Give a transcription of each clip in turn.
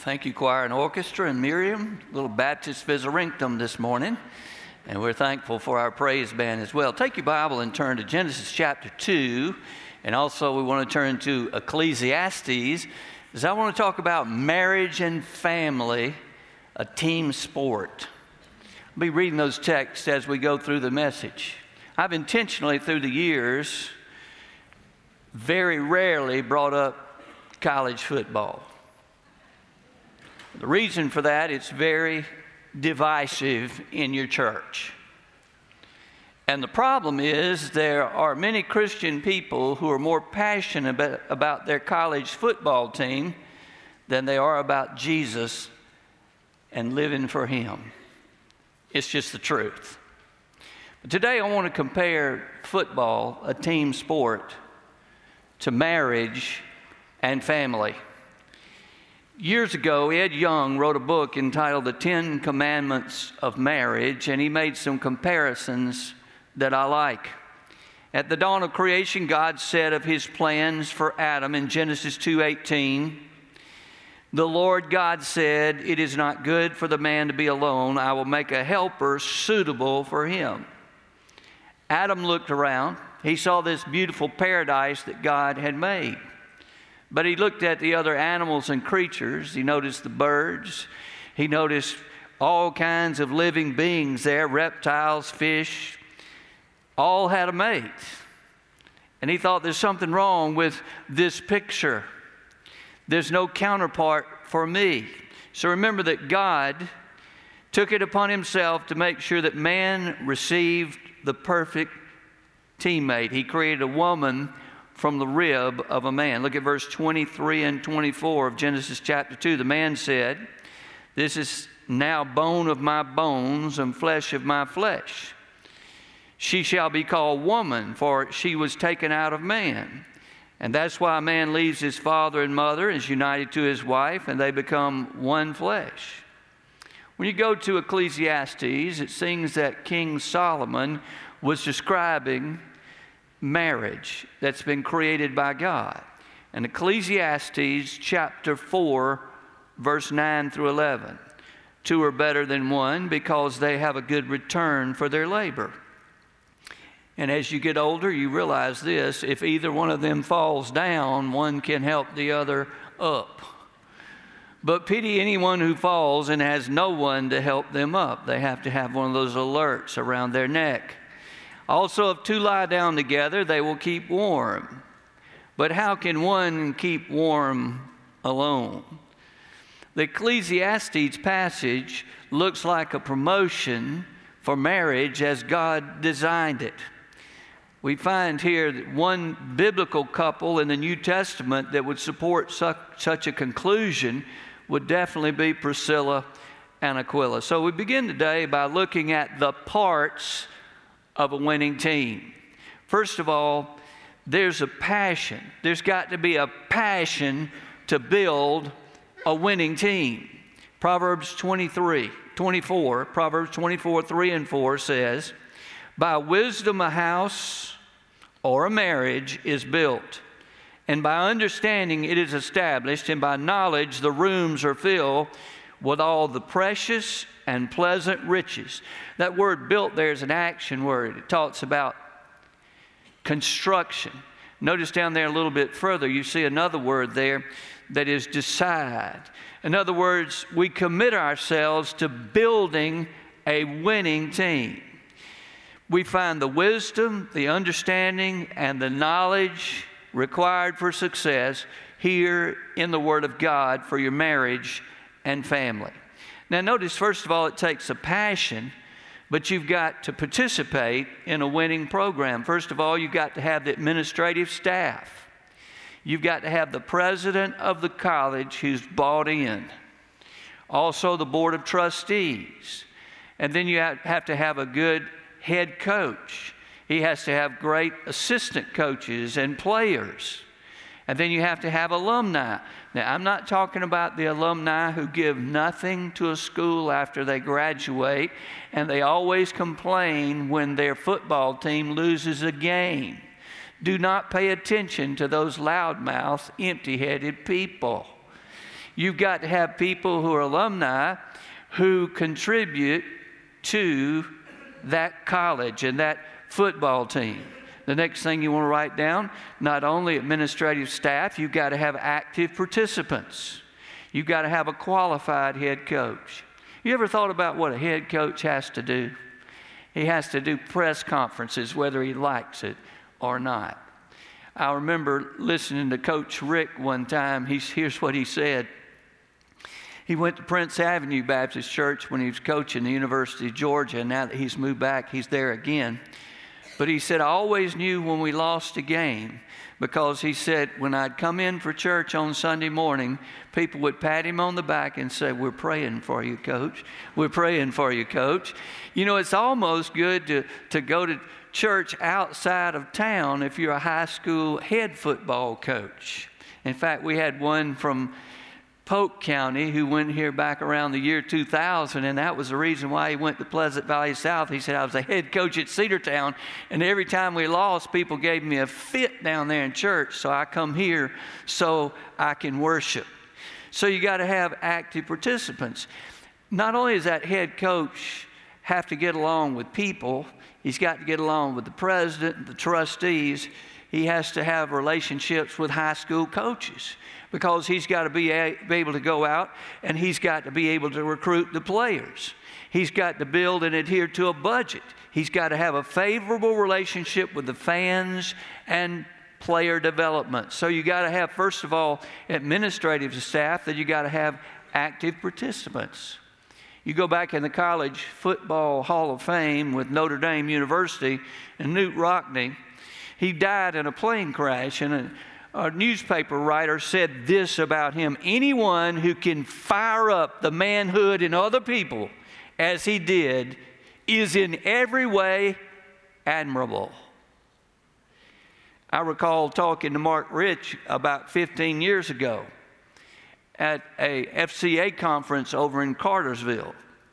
Thank you, choir and orchestra, and Miriam, little Baptist Viserinctum this morning. And we're thankful for our praise band as well. Take your Bible and turn to Genesis chapter 2. And also we want to turn to Ecclesiastes, as I want to talk about marriage and family, a team sport. I'll be reading those texts as we go through the message. I've intentionally, through the years, very rarely brought up college football. The reason for that, it's very divisive in your church. And the problem is there are many Christian people who are more passionate about their college football team than they are about Jesus and living for Him. It's just the truth. But today I want to compare football, a team sport, to marriage and family. Years ago, Ed Young wrote a book entitled The 10 Commandments of Marriage, and he made some comparisons that I like. At the dawn of creation, God said of His plans for Adam in Genesis 2:18, "The Lord God said, 'It is not good for the man to be alone. I will make a helper suitable for him.'" Adam looked around. He saw this beautiful paradise that God had made. But he looked at the other animals and creatures. He noticed the birds. He noticed all kinds of living beings there, reptiles, fish, all had a mate. And he thought, there's something wrong with this picture. There's no counterpart for me. So remember that God took it upon Himself to make sure that man received the perfect teammate. He created a woman from the rib of a man. Look at verse 23 and 24 of Genesis chapter 2. The man said, "This is now bone of my bones and flesh of my flesh. She shall be called woman, for she was taken out of man." And that's why a man leaves his father and mother, is united to his wife, and they become one flesh. When you go to Ecclesiastes, it seems that King Solomon was describing marriage that's been created by God. And Ecclesiastes chapter 4, verse 9 through 11. "Two are better than one because they have a good return for their labor." And as you get older, you realize this: if either one of them falls down, one can help the other up. But pity anyone who falls and has no one to help them up. They have to have one of those alerts around their neck. "Also, if two lie down together, they will keep warm. But how can one keep warm alone?" The Ecclesiastes passage looks like a promotion for marriage as God designed it. We find here that one biblical couple in the New Testament that would support such a conclusion would definitely be Priscilla and Aquila. So we begin today by looking at the parts of a winning team. First of all, there's a passion. There's got to be a passion to build a winning team. Proverbs 24, 3 and 4 says, "By wisdom a house or a marriage is built, and by understanding it is established, and by knowledge the rooms are filled with all the precious and pleasant riches." That word "built" there is an action word. It talks about construction. Notice down there a little bit further, you see another word there that is decide. In other words, we commit ourselves to building a winning team. We find the wisdom, the understanding, and the knowledge required for success here in the Word of God for your marriage and family. Now notice, first of all, it takes a passion, but you've got to participate in a winning program. First of all, you've got to have the administrative staff. You've got to have the president of the college who's bought in. Also the board of trustees. And then you have to have a good head coach. He has to have great assistant coaches and players. And then you have to have alumni. Now, I'm not talking about the alumni who give nothing to a school after they graduate, and they always complain when their football team loses a game. Do not pay attention to those loudmouth, empty-headed people. You've got to have people who are alumni who contribute to that college and that football team. The next thing you want to write down, not only administrative staff, you've got to have active participants. You've got to have a qualified head coach. You ever thought about what a head coach has to do? He has to do press conferences whether he likes it or not. I remember listening to Coach Rick one time. Here's what he said. He went to Prince Avenue Baptist Church when he was coaching the University of Georgia, and now that he's moved back, he's there again. But he said, I always knew when we lost a game, because he said, when I'd come in for church on Sunday morning, people would pat him on the back and say, we're praying for you, Coach. We're praying for you, Coach. You know, it's almost good to go to church outside of town if you're a high school head football coach. In fact, we had one from Polk County who went here back around the year 2000, and that was the reason why he went to Pleasant Valley South. He said, I was a head coach at Cedartown, and every time we lost, people gave me a fit down there in church, so I come here so I can worship. So you got to have active participants. Not only does that head coach have to get along with people, he's got to get along with the president, the trustees. He has to have relationships with high school coaches, because he's got to be able to go out and he's got to be able to recruit the players. He's got to build and adhere to a budget. He's got to have a favorable relationship with the fans and player development. So you got to have, first of all, administrative staff, then you got to have active participants. You go back in the College Football Hall of Fame with Notre Dame University, and Knute Rockne, he died in a plane crash, and a newspaper writer said this about him: anyone who can fire up the manhood in other people as he did is in every way admirable. I recall talking to Mark Rich about 15 years ago at a FCA conference over in Cartersville.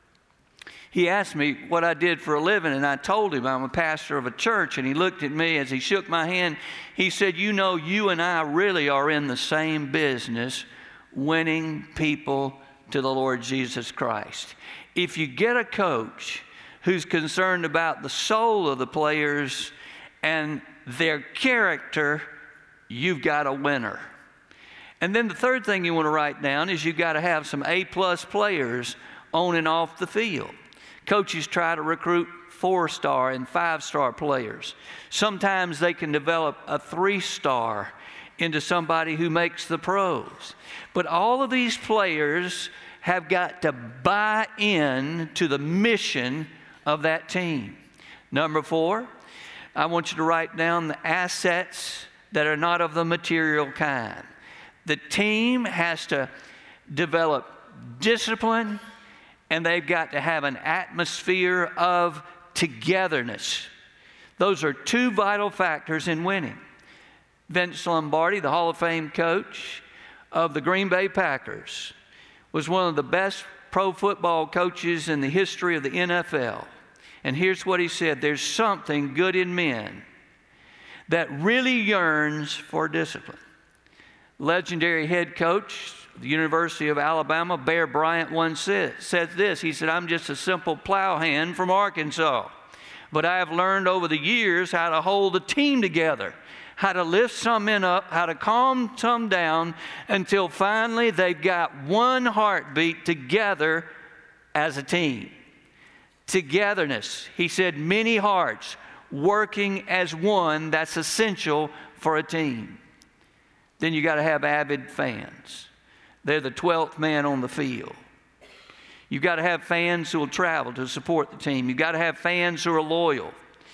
He asked me what I did for a living, and I told him I'm a pastor of a church, and he looked at me as he shook my hand. He said, you know, you and I really are in the same business, winning people to the Lord Jesus Christ. If you get a coach who's concerned about the soul of the players and their character, you've got a winner. And then the third thing you want to write down is you've got to have some A-plus players on and off the field. Coaches try to recruit 4-star and 5-star players. Sometimes they can develop a 3-star into somebody who makes the pros. But all of these players have got to buy in to the mission of that team. Number 4, I want you to write down the assets that are not of the material kind. The team has to develop discipline, and they've got to have an atmosphere of togetherness. Those are 2 vital factors in winning. Vince Lombardi, the Hall of Fame coach of the Green Bay Packers, was one of the best pro football coaches in the history of the NFL. And here's what he said: there's something good in men that really yearns for discipline. Legendary head coach of the University of Alabama, Bear Bryant, once said this. He said, I'm just a simple plowhand from Arkansas, but I have learned over the years how to hold a team together, how to lift some men up, how to calm some down, until finally they've got one heartbeat together as a team. Togetherness. He said, many hearts working as one, that's essential for a team. Then you got to have avid fans. They're the 12th man on the field. You've got to have fans who will travel to support the team. You've got to have fans who are loyal.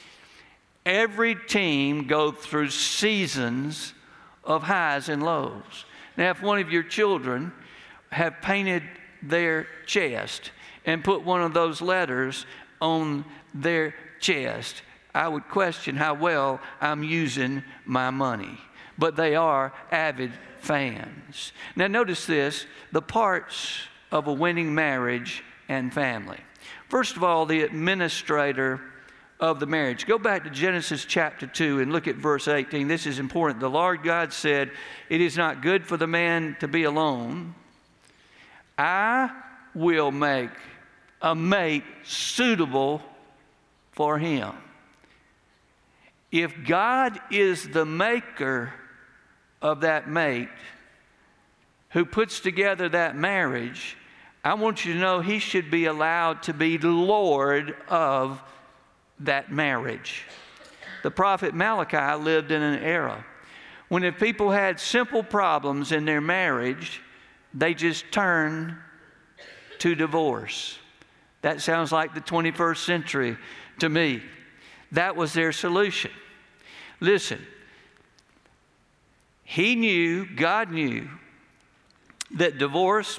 Every team goes through seasons of highs and lows. Now, if one of your children have painted their chest and put one of those letters on their chest, I would question how well I'm using my money. But they are avid fans. Now notice this, the parts of a winning marriage and family. First of all, the administrator of the marriage. Go back to Genesis chapter 2 and look at verse 18. This is important. The Lord God said, it is not good for the man to be alone. I will make a mate suitable for him. If God is the maker of that mate who puts together that marriage, I want you to know he should be allowed to be the Lord of that marriage. The prophet Malachi lived in an era when if people had simple problems in their marriage, they just turned to divorce. That sounds like the 21st century to me. That was their solution. Listen, God knew that divorce,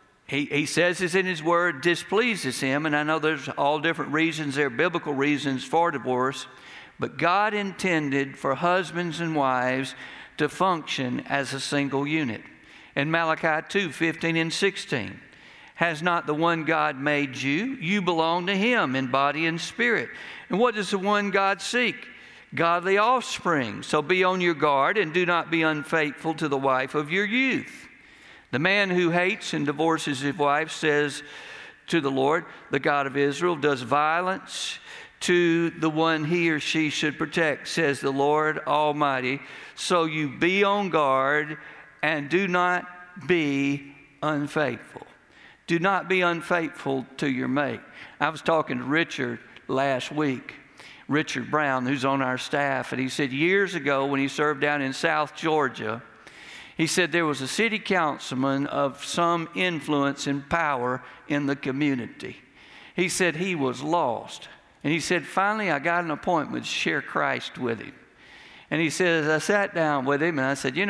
he says this in his word, displeases him. And I know there's all different reasons. There are biblical reasons for divorce. But God intended for husbands and wives to function as a single unit. In Malachi 2:15 and 16, has not the one God made you? You belong to him in body and spirit. And what does the one God seek? Godly offspring. So be on your guard and do not be unfaithful to the wife of your youth. The man who hates and divorces his wife says to the Lord, the God of Israel, does violence to the one he or she should protect, says the Lord Almighty. So you be on guard and do not be unfaithful. Do not be unfaithful to your mate. I was talking to Richard last week, Richard Brown, who's on our staff, and he said years ago when he served down in South Georgia, he said there was a city councilman of some influence and power in the community. He said he was lost. And he said, finally, I got an appointment to share Christ with him. And he says, I sat down with him and I said,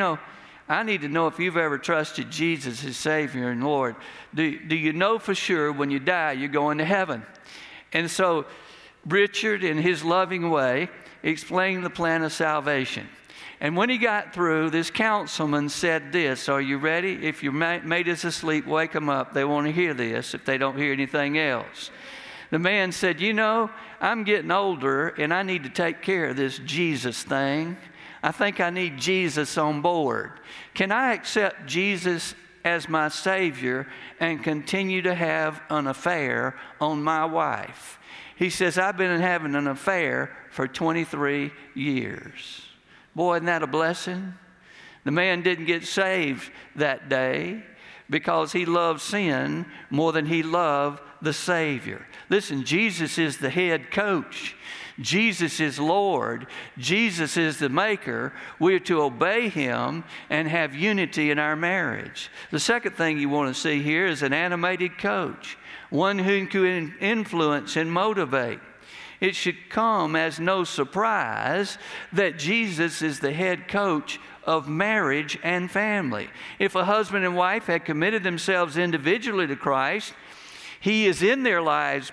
I need to know if you've ever trusted Jesus as Savior and Lord. Do you know for sure when you die you're going to heaven? And so Richard, in his loving way, explained the plan of salvation. And when he got through, this councilman said this, are you ready? If your mate is asleep, wake them up. They want to hear this if they don't hear anything else. The man said, I'm getting older and I need to take care of this Jesus thing. I think I need Jesus on board. Can I accept Jesus as my Savior and continue to have an affair on my wife? He says, I've been having an affair for 23 years. Boy, isn't that a blessing? The man didn't get saved that day because he loved sin more than he loved the Savior. Listen, Jesus is the head coach. Jesus is Lord. Jesus is the maker. We're to obey him and have unity in our marriage. The second thing you want to see here is an animated coach, one who can influence and motivate. It should come as no surprise that Jesus is the head coach of marriage and family. If a husband and wife had committed themselves individually to Christ, he is in their lives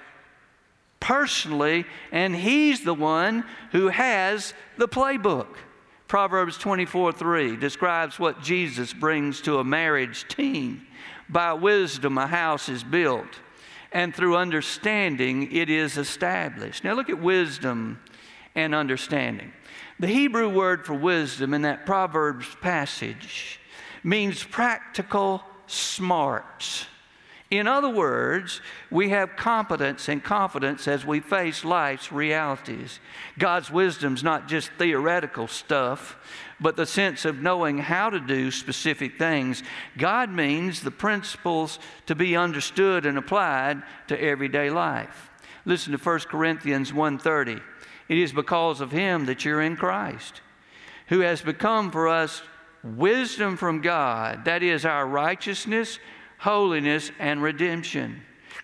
personally, and he's the one who has the playbook. Proverbs 24:3 describes what Jesus brings to a marriage team. By wisdom a house is built, and through understanding it is established. Now look at wisdom and understanding. The Hebrew word for wisdom in that Proverbs passage means practical smarts. In other words, we have competence and confidence as we face life's realities. God's wisdom's not just theoretical stuff, but the sense of knowing how to do specific things. God means the principles to be understood and applied to everyday life. Listen to 1 Corinthians 1:30. It is because of him that you're in Christ, who has become for us wisdom from God, that is our righteousness, holiness, and redemption.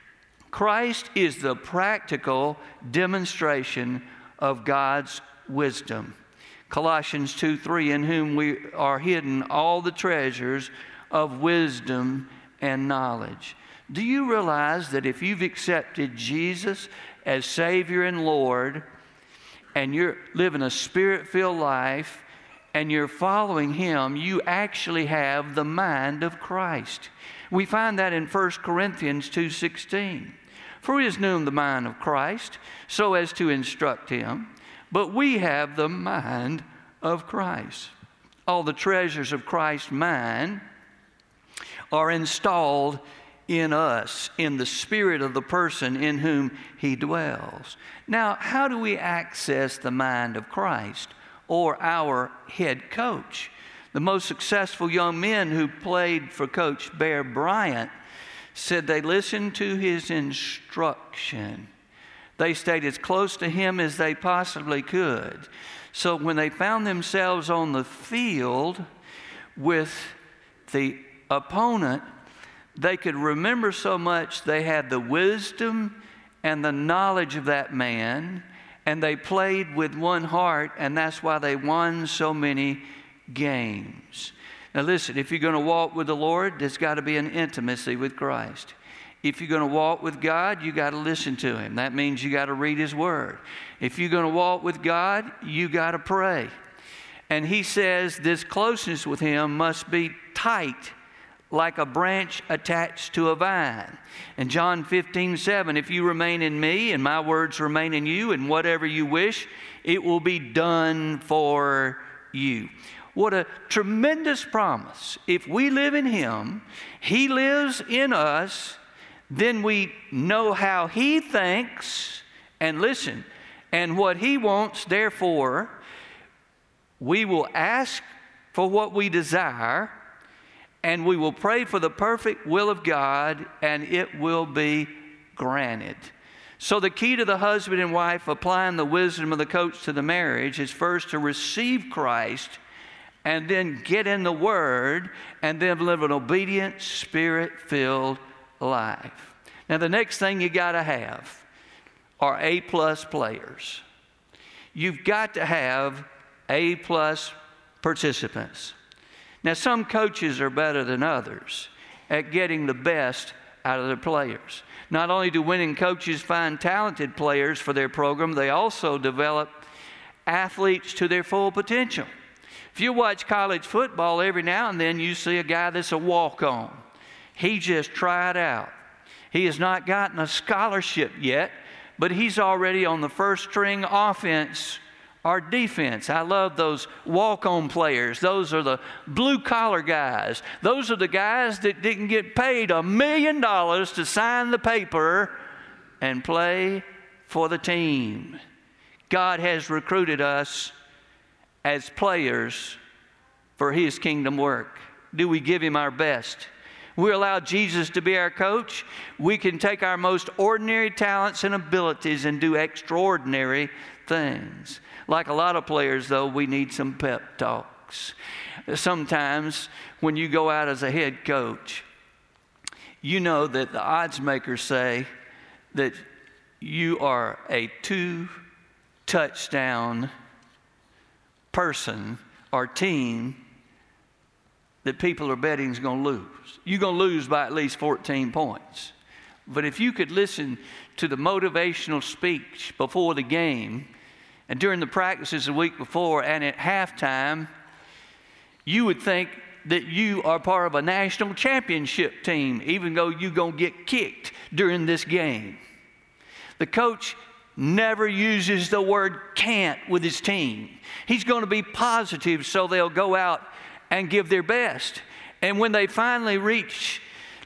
Christ is the practical demonstration of God's wisdom. Colossians 2:3, in whom we are hidden all the treasures of wisdom and knowledge. Do you realize that if you've accepted Jesus as Savior and Lord, and you're living a Spirit-filled life, and you're following him, you actually have the mind of Christ? We find that in 1 Corinthians 2:16. For he has known the mind of Christ, so as to instruct him, but we have the mind of Christ. All the treasures of Christ's mind are installed in us, in the spirit of the person in whom he dwells. Now, how do we access the mind of Christ or our head coach? The most successful young men who played for Coach Bear Bryant said they listened to his instruction. They stayed as close to him as they possibly could. So when they found themselves on the field with the opponent, they could remember so much. They had the wisdom and the knowledge of that man, and they played with one heart, and that's why they won so many games. Now listen, if you're going to walk with the Lord, there's got to be an intimacy with Christ. If you're going to walk with God, you got to listen to Him. That means you got to read His Word. If you're going to walk with God, you got to pray. And He says this closeness with Him must be tight, like a branch attached to a vine. And John 15:7, if you remain in me and my words remain in you, and whatever you wish, it will be done for you. What a tremendous promise. If we live in Him, He lives in us, then we know how He thinks, and listen, and what He wants. Therefore, we will ask for what we desire, and we will pray for the perfect will of God, and it will be granted. So the key to the husband and wife applying the wisdom of the coach to the marriage is first to receive Christ, and then get in the Word, and then live an obedient, Spirit-filled life. Now, the next thing you got to have are A-plus players. You've got to have A-plus participants. Now, some coaches are better than others at getting the best out of their players. Not only do winning coaches find talented players for their program, they also develop athletes to their full potential. If you watch college football, every now and then you see a guy that's a walk-on. He just tried out. He has not gotten a scholarship yet, but he's already on the first string offense or defense. I love those walk-on players. Those are the blue-collar guys. Those are the guys that didn't get paid $1 million to sign the paper and play for the team. God has recruited us as players for His kingdom work. Do we give Him our best? We allow Jesus to be our coach. We can take our most ordinary talents and abilities and do extraordinary things. Like a lot of players, though, we need some pep talks. Sometimes when you go out as a head coach, you know that the odds makers say that you are a 2-touchdown person or team that people are betting is going to lose. You're going to lose by at least 14 points. But if you could listen to the motivational speech before the game and during the practices the week before and at halftime, you would think that you are part of a national championship team, even though you're going to get kicked during this game. The coach never uses the word can't with his team. He's going to be positive so they'll go out and give their best. And when they finally reach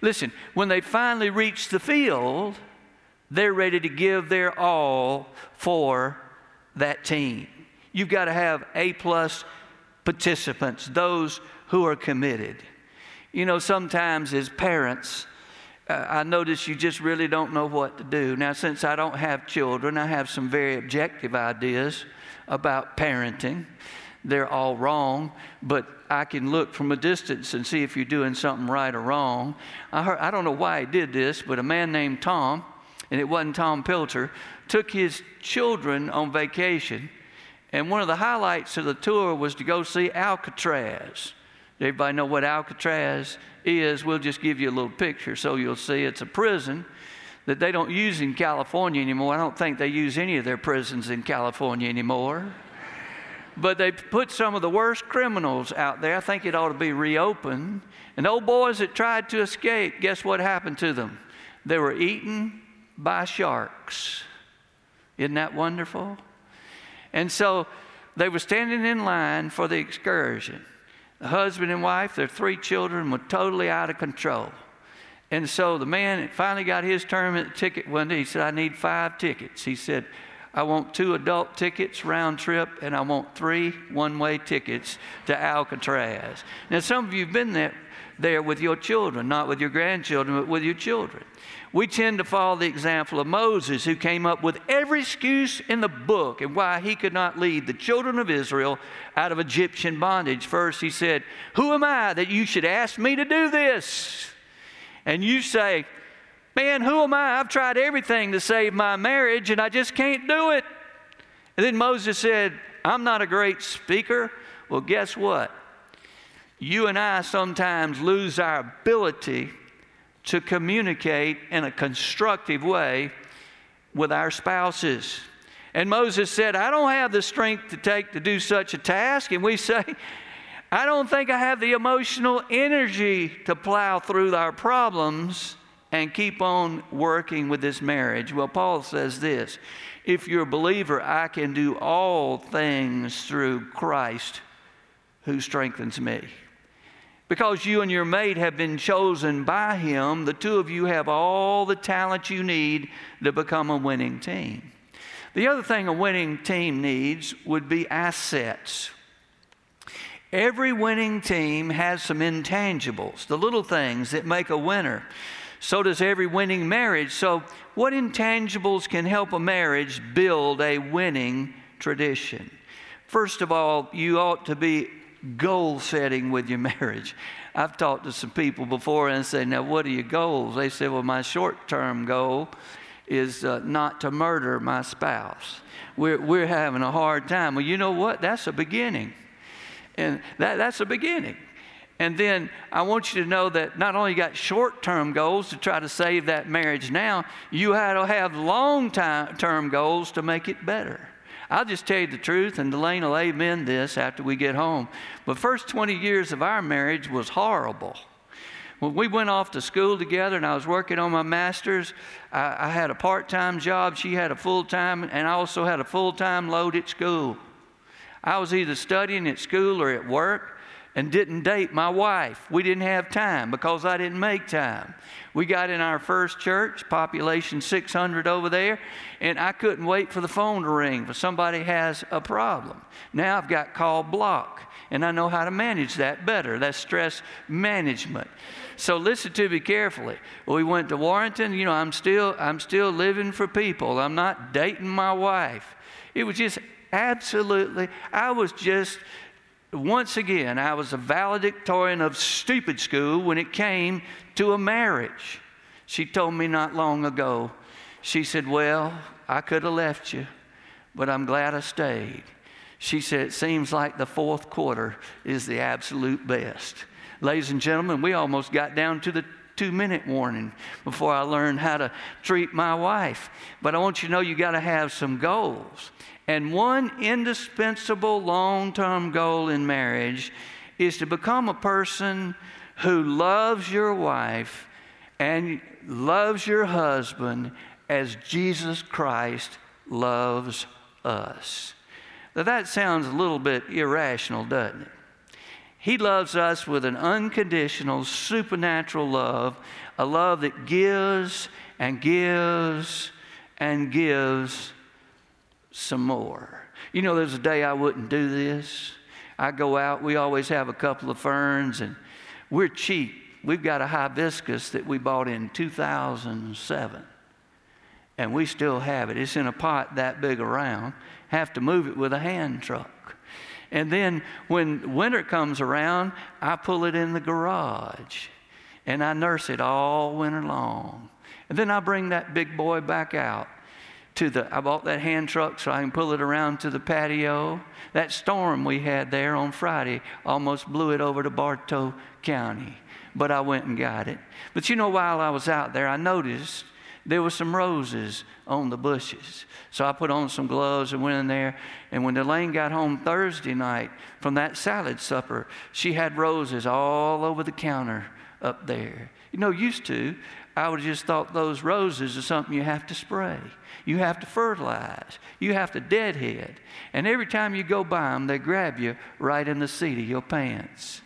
the field, they're ready to give their all for that team. You've got to have A-plus participants, those who are committed. You know, sometimes as parents, I notice you just really don't know what to do. Now, since I don't have children, I have some very objective ideas about parenting. They're all wrong, but I can look from a distance and see if you're doing something right or wrong. I don't know why he did this, but a man named Tom, and it wasn't Tom Pilcher, took his children on vacation, and one of the highlights of the tour was to go see Alcatraz. Everybody know what Alcatraz is? We'll just give you a little picture so you'll see. It's a prison that they don't use in California anymore. I don't think they use any of their prisons in California anymore. But they put some of the worst criminals out there. I think it ought to be reopened. And the old boys that tried to escape, guess what happened to them? They were eaten by sharks. Isn't that wonderful? And so they were standing in line for the excursion. The husband and wife, their 3 children were totally out of control. And so the man finally got his tournament ticket one day. He said, I need 5 tickets. He said, I want 2 adult tickets round trip, and I want 3 one-way tickets to Alcatraz. Now, some of you have been there with your children, not with your grandchildren, but with your children. We tend to follow the example of Moses, who came up with every excuse in the book and why he could not lead the children of Israel out of Egyptian bondage. First, he said, who am I that you should ask me to do this? And you say, man, who am I? I've tried everything to save my marriage, and I just can't do it. And then Moses said, I'm not a great speaker. Well, guess what? You and I sometimes lose our ability to communicate in a constructive way with our spouses. And Moses said, I don't have the strength to do such a task. And we say, I don't think I have the emotional energy to plow through our problems and keep on working with this marriage. Well, Paul says this, if you're a believer, I can do all things through Christ who strengthens me. Because you and your mate have been chosen by Him, the two of you have all the talent you need to become a winning team. The other thing a winning team needs would be assets. Every winning team has some intangibles, the little things that make a winner. So does every winning marriage. So what intangibles can help a marriage build a winning tradition? First of all, you ought to be goal setting with your marriage. I've talked to some people before and say, now what are your goals? They say, well, my short-term goal is not to murder my spouse. We're having a hard time. Well, you know what? That's a beginning. And that's a beginning. And then I want you to know that not only you got short-term goals to try to save that marriage now, you have to have long-term goals to make it better. I'll just tell you the truth, and Delane will amen this after we get home. The first 20 years of our marriage was horrible. When we went off to school together and I was working on my master's, I had a part-time job, she had a full-time, and I also had a full-time load at school. I was either studying at school or at work and didn't date my wife. We didn't have time because I didn't make time. We got in our first church, population 600 over there, and I couldn't wait for the phone to ring if somebody has a problem. Now I've got call block, and I know how to manage that better. That's stress management. So listen to me carefully. We went to Warrenton. You know, I'm still living for people. I'm not dating my wife. It was just absolutely, once again, I was a valedictorian of stupid school when it came to a marriage. She told me not long ago, she said, well, I could have left you, but I'm glad I stayed. She said, it seems like the fourth quarter is the absolute best. Ladies and gentlemen, we almost got down to the 2-minute warning before I learned how to treat my wife. But I want you to know you got to have some goals. And one indispensable long-term goal in marriage is to become a person who loves your wife and loves your husband as Jesus Christ loves us. Now that sounds a little bit irrational, doesn't it? He loves us with an unconditional, supernatural love, a love that gives and gives and gives some more. You know, there's a day I wouldn't do this. I go out, we always have a couple of ferns, and we're cheap. We've got a hibiscus that we bought in 2007, and we still have it. It's in a pot that big around. Have to move it with a hand truck. And then when winter comes around, I pull it in the garage, and I nurse it all winter long. And then I bring that big boy back out. I bought that hand truck so I can pull it around to the patio. That storm we had there on Friday almost blew it over to Bartow County, but I went and got it. But you know, while I was out there, I noticed there were some roses on the bushes. So I put on some gloves and went in there. And when Delane got home Thursday night from that salad supper, she had roses all over the counter up there. You know, used to, I would have just thought those roses are something you have to spray. You have to fertilize. You have to deadhead. And every time you go by them, they grab you right in the seat of your pants.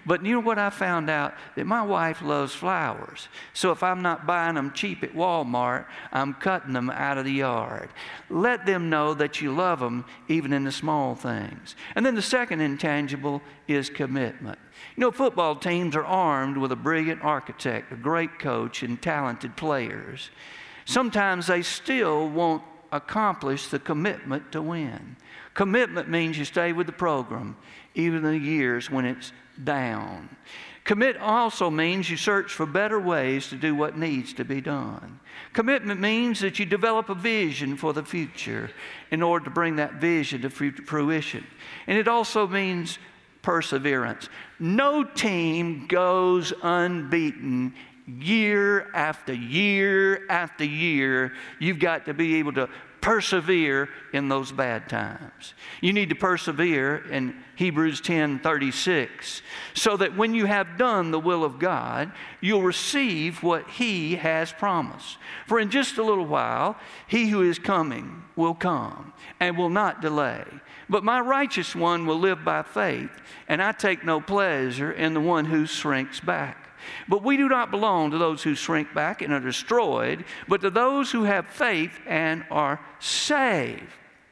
But you know what I found out? That my wife loves flowers. So if I'm not buying them cheap at Walmart, I'm cutting them out of the yard. Let them know that you love them even in the small things. And then the second intangible is commitment. You know, football teams are armed with a brilliant architect, a great coach, and talented players. Sometimes they still won't accomplish the commitment to win. Commitment means you stay with the program, even in the years when it's down. Commit also means you search for better ways to do what needs to be done. Commitment means that you develop a vision for the future in order to bring that vision to fruition. And it also means perseverance. No team goes unbeaten year after year after year. You've got to be able to persevere in those bad times. You need to persevere in Hebrews 10:36, so that when you have done the will of God, you'll receive what He has promised. For in just a little while, He who is coming will come and will not delay. But my righteous one will live by faith, and I take no pleasure in the one who shrinks back. But we do not belong to those who shrink back and are destroyed, but to those who have faith and are saved.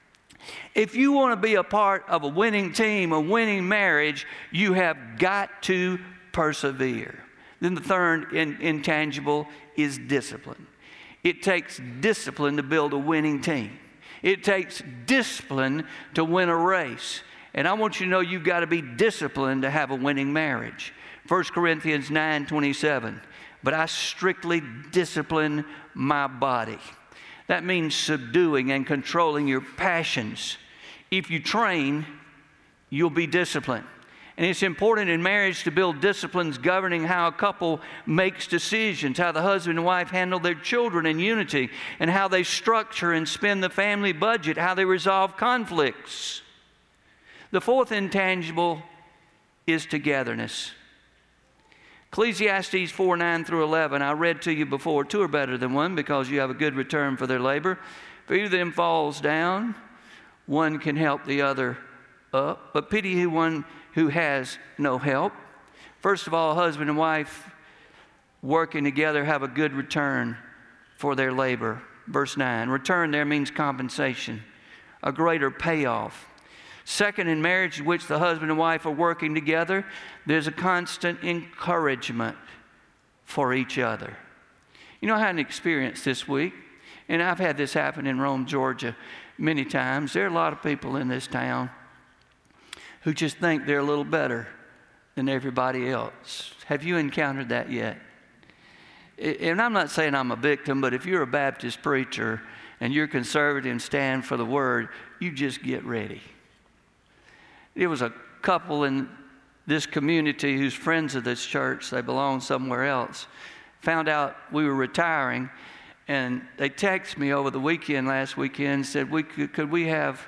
If you want to be a part of a winning team, a winning marriage, you have got to persevere. Then the third intangible is discipline. It takes discipline to build a winning team. It takes discipline to win a race. And I want you to know you've got to be disciplined to have a winning marriage. 1 Corinthians 9:27, but I strictly discipline my body. That means subduing and controlling your passions. If you train, you'll be disciplined. And it's important in marriage to build disciplines governing how a couple makes decisions, how the husband and wife handle their children in unity, and how they structure and spend the family budget, how they resolve conflicts. The fourth intangible is togetherness. Ecclesiastes 4:9-11, I read to you before, two are better than one because you have a good return for their labor. If either of them falls down, one can help the other up, but pity one who has no help. First of all, husband and wife working together have a good return for their labor. Verse 9, return there means compensation, a greater payoff. Second, in marriage in which the husband and wife are working together, there's a constant encouragement for each other. You know, I had an experience this week, and I've had this happen in Rome, Georgia many times. There are a lot of people in this town who just think they're a little better than everybody else. Have you encountered that yet? And I'm not saying I'm a victim, but if you're a Baptist preacher and you're conservative and stand for the Word, you just get ready. There was a couple in this community who's friends of this church. They belong somewhere else. Found out we were retiring, and they texted me over the weekend, last weekend, said, could we have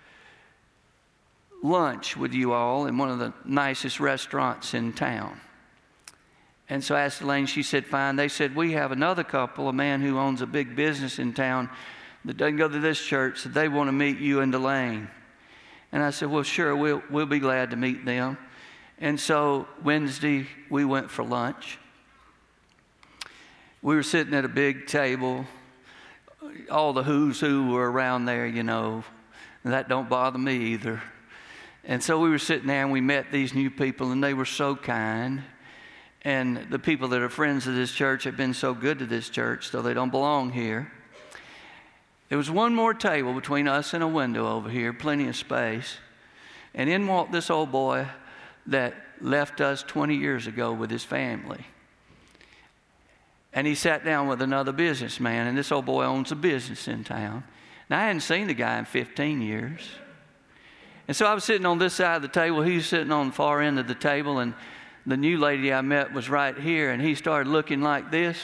lunch with you all in one of the nicest restaurants in town? And so I asked Elaine, she said, fine. They said, we have another couple, a man who owns a big business in town that doesn't go to this church, so they want to meet you and Elaine. And I said, well, sure, we'll be glad to meet them. And so Wednesday, we went for lunch. We were sitting at a big table. All the who's who were around there, you know. And that don't bother me either. And so we were sitting there, and we met these new people, and they were so kind. And the people that are friends of this church have been so good to this church, though they don't belong here. There was one more table between us and a window over here, plenty of space. And in walked this old boy that left us 20 years ago with his family. And he sat down with another businessman, and this old boy owns a business in town. Now, I hadn't seen the guy in 15 years. And so I was sitting on this side of the table. He was sitting on the far end of the table, and the new lady I met was right here, and he started looking like this.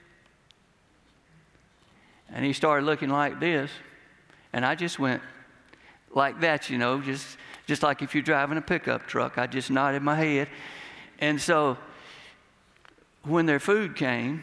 And he started looking like this. And I just went like that, you know, just like if you're driving a pickup truck. I just nodded my head. And so when their food came,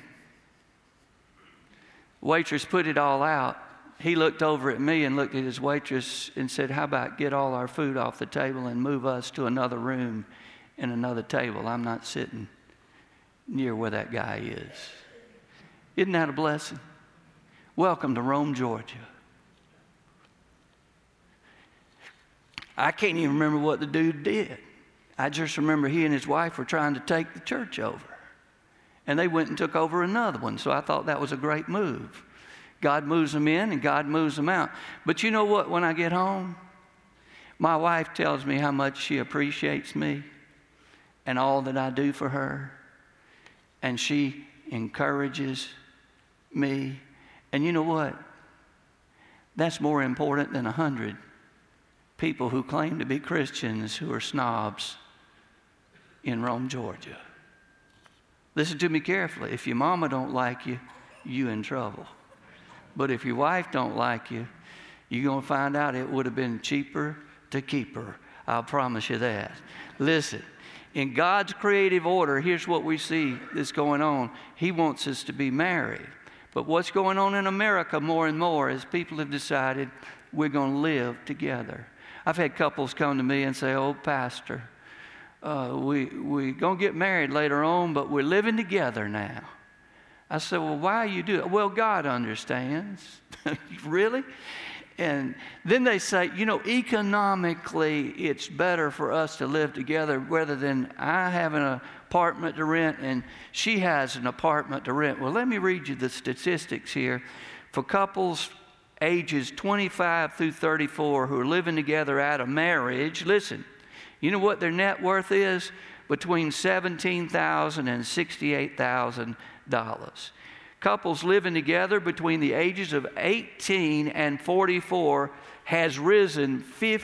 waitress put it all out. He looked over at me and looked at his waitress and said, how about get all our food off the table and move us to another room in another table. I'm not sitting near where that guy is. Isn't that a blessing? Welcome to Rome, Georgia. I can't even remember what the dude did. I just remember he and his wife were trying to take the church over. And they went and took over another one. So I thought that was a great move. God moves them in and God moves them out. But you know what? When I get home, my wife tells me how much she appreciates me and all that I do for her. And she encourages me. And you know what? That's more important than 100 people who claim to be Christians who are snobs in Rome, Georgia. Listen to me carefully. If your mama don't like you, you in trouble. But if your wife don't like you, you're going to find out it would have been cheaper to keep her. I'll promise you that. Listen, in God's creative order, here's what we see that's going on. He wants us to be married. But what's going on in America more and more is people have decided we're going to live together. I've had couples come to me and say, "Oh, Pastor, we're going to get married later on, but we're living together now." I said, "Well, why you do it?" "Well, God understands." Really? And then they say, economically, it's better for us to live together rather than I have an apartment to rent and she has an apartment to rent. Well, let me read you the statistics here. For couples ages 25 through 34 who are living together out of marriage, listen, you know what their net worth is? Between $17,000 and $68,000. Couples living together between the ages of 18 and 44 has risen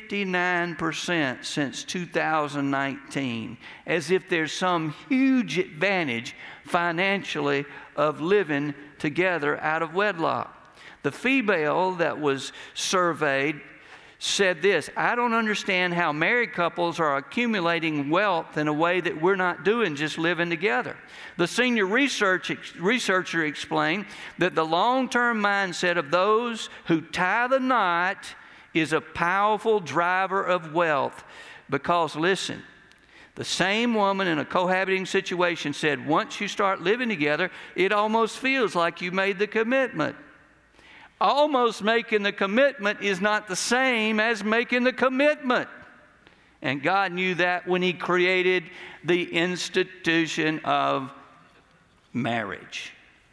59% since 2019, as if there's some huge advantage financially of living together out of wedlock. The female that was surveyed said this: "I don't understand how married couples are accumulating wealth in a way that we're not doing, just living together." The senior researcher explained that the long-term mindset of those who tie the knot is a powerful driver of wealth because, listen, the same woman in a cohabiting situation said once you start living together, it almost feels like you made the commitment. Almost making the commitment is not the same as making the commitment. And God knew that when He created the institution of marriage.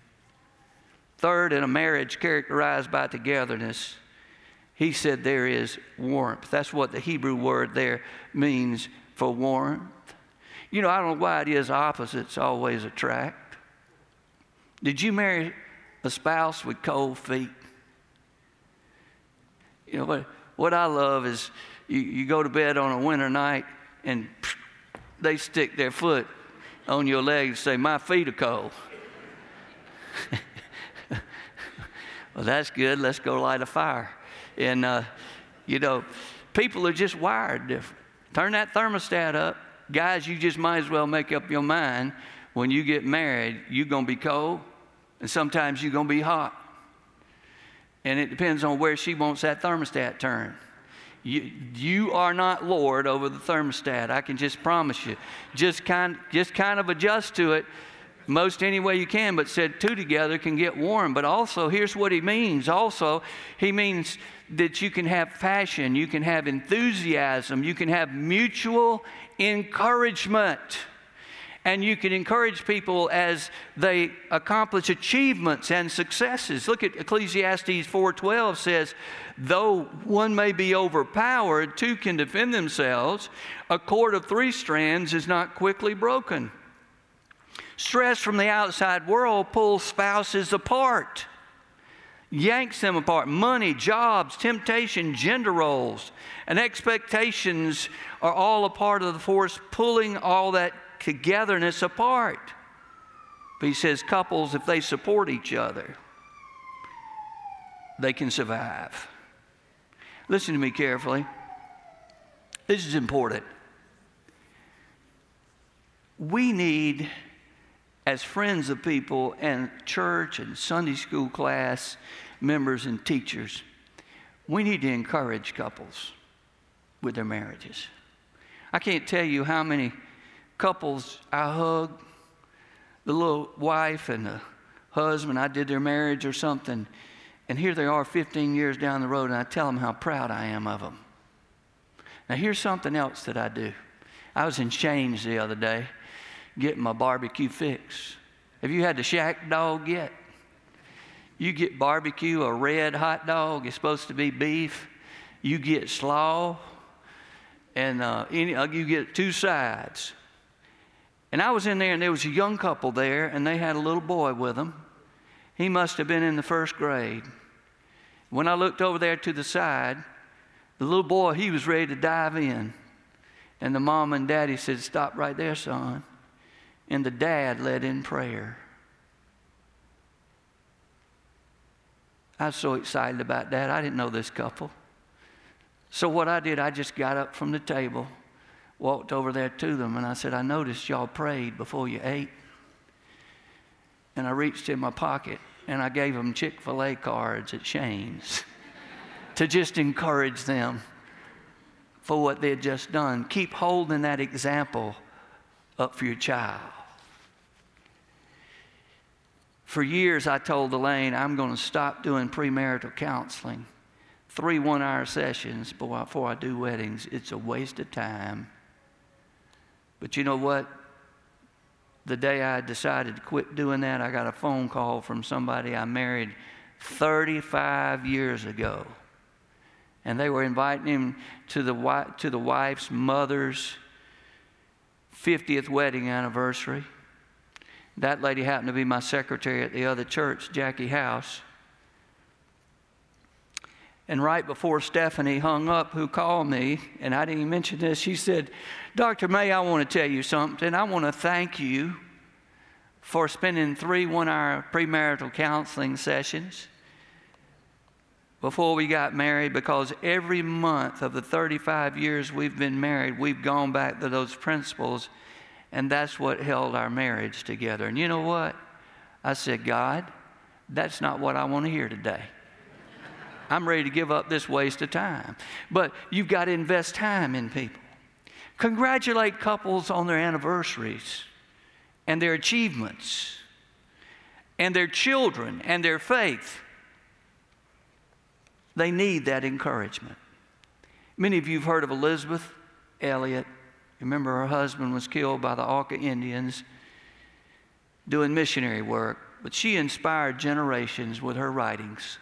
Third, in a marriage characterized by togetherness, He said there is warmth. That's what the Hebrew word there means for warmth. I don't know why it is opposites always attract. Did you marry a spouse with cold feet? What I love is you go to bed on a winter night and they stick their foot on your leg and say, "My feet are cold." Well, that's good. Let's go light a fire. And, people are just wired different. Turn that thermostat up. Guys, you just might as well make up your mind when you get married, you're going to be cold and sometimes you're going to be hot. And it depends on where she wants that thermostat turned. You are not Lord over the thermostat. I can just promise you. Just kind of adjust to it most any way you can. But said two together can get warm. But also, here's what He means. Also, He means that you can have passion. You can have enthusiasm. You can have mutual encouragement. And you can encourage people as they accomplish achievements and successes. Look at Ecclesiastes 4:12 says, "Though one may be overpowered, two can defend themselves. A cord of 3 strands is not quickly broken." Stress from the outside world pulls spouses apart, yanks them apart. Money, jobs, temptation, gender roles, and expectations are all a part of the force pulling all that togetherness apart. But He says couples, if they support each other, they can survive. Listen to me carefully. This is important. We need, as friends of people and church and Sunday school class members and teachers, we need to encourage couples with their marriages. I can't tell you how many couples I hug, the little wife and the husband, I did their marriage or something, and here they are 15 years down the road, and I tell them how proud I am of them. Now here's something else that I do. I was in Shane's the other day getting my barbecue fix. Have you had the Shack dog yet? You get barbecue, a red hot dog, it's supposed to be beef. You get slaw, and you get 2 sides. And I was in there, and there was a young couple there, and they had a little boy with them. He must have been in the 1st grade. When I looked over there to the side, the little boy, he was ready to dive in. And the mom and daddy said, "Stop right there, son." And the dad led in prayer. I was so excited about that. I didn't know this couple. So what I did, I just got up from the table, walked over there to them, and I said, "I noticed y'all prayed before you ate." And I reached in my pocket, and I gave them Chick-fil-A cards at Shane's to just encourage them for what they had just done. Keep holding that example up for your child. For years, I told Elaine, I'm going to stop doing premarital counseling. 3 one-hour sessions before I do weddings. It's a waste of time. But you know what? The day I decided to quit doing that, I got a phone call from somebody I married 35 years ago. And they were inviting him to the wife's mother's 50th wedding anniversary. That lady happened to be my secretary at the other church, Jackie House. And right before Stephanie hung up, who called me, and I didn't even mention this, she said, "Dr. May, I want to tell you something. I want to thank you for spending 3 one-hour premarital counseling sessions before we got married, because every month of the 35 years we've been married, we've gone back to those principles, and that's what held our marriage together." And you know what? I said, "God, that's not what I want to hear today. I'm ready to give up this waste of time." But you've got to invest time in people. Congratulate couples on their anniversaries and their achievements and their children and their faith. They need that encouragement. Many of you have heard of Elizabeth Elliot. Remember, her husband was killed by the Auca Indians doing missionary work, but she inspired generations with her writings.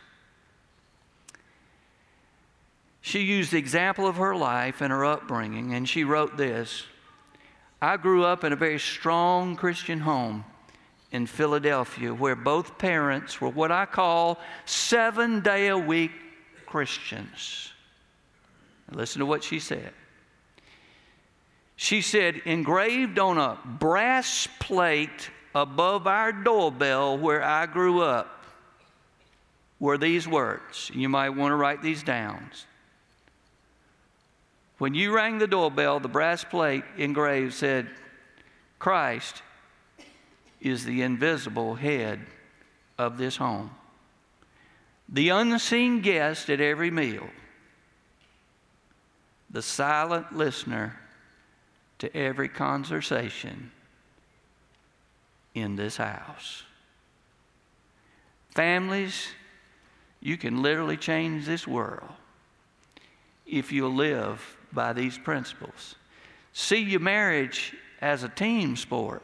She used the example of her life and her upbringing, and she wrote this: "I grew up in a very strong Christian home in Philadelphia, where both parents were what I call 7-day-a-week Christians." Listen to what she said. She said, "Engraved on a brass plate above our doorbell where I grew up were these words." You might want to write these down. When you rang the doorbell, the brass plate engraved said, "Christ is the invisible head of this home, the unseen guest at every meal, the silent listener to every conversation in this house." Families, you can literally change this world if you live by these principles. See your marriage as a team sport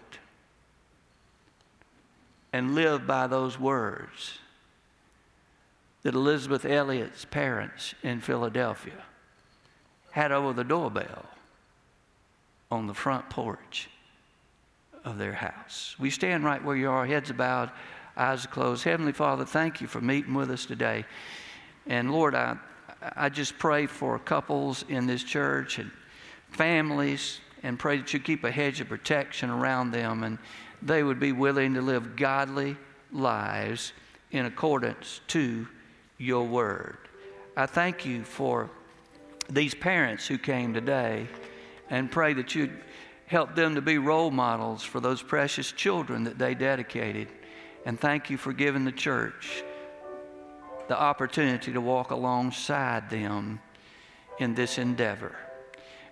and live by those words that Elizabeth Elliot's parents in Philadelphia had over the doorbell on the front porch of their house. We stand right where you are, heads bowed, eyes closed. Heavenly Father, thank you for meeting with us today. And Lord, I just pray for couples in this church and families, and pray that you keep a hedge of protection around them, and they would be willing to live godly lives in accordance to your word. I thank you for these parents who came today, and pray that you'd help them to be role models for those precious children that they dedicated. And thank you for giving the church the opportunity to walk alongside them in this endeavor.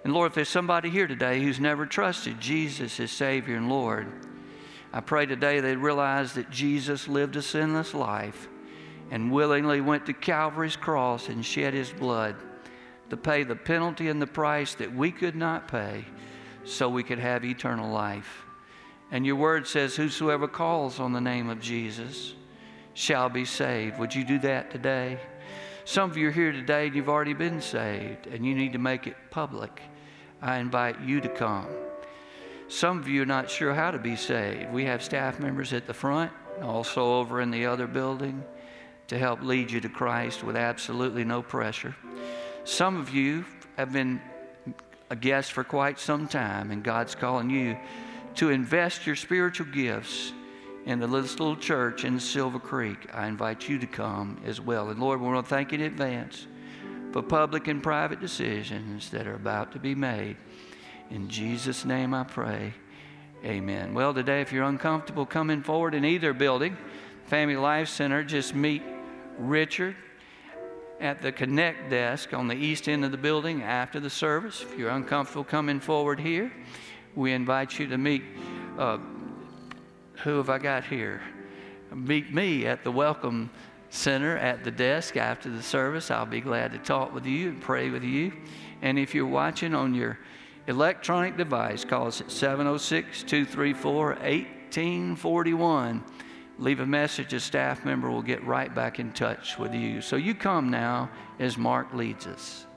And Lord, if there's somebody here today who's never trusted Jesus as Savior and Lord, I pray today they realize that Jesus lived a sinless life and willingly went to Calvary's cross and shed his blood to pay the penalty and the price that we could not pay so we could have eternal life. And your word says, whosoever calls on the name of Jesus shall be saved. Would you do that today? Some of you are here today and you've already been saved and you need to make it public. I invite you to come. Some of you are not sure how to be saved. We have staff members at the front, also over in the other building, to help lead you to Christ with absolutely no pressure. Some of you have been a guest for quite some time, and God's calling you to invest your spiritual gifts in this little church in Silver Creek. I invite you to come as well. And Lord, we want to thank you in advance for public and private decisions that are about to be made. In Jesus' name I pray, amen. Well, today, if you're uncomfortable coming forward in either building, Family Life Center, just meet Richard at the Connect desk on the east end of the building after the service. If you're uncomfortable coming forward here, we invite you to meet, who have I got here? Meet me at the Welcome Center at the desk after the service. I'll be glad to talk with you and pray with you. And if you're watching on your electronic device, call us at 706-234-1841. Leave a message, a staff member will get right back in touch with you. So you come now as Mark leads us.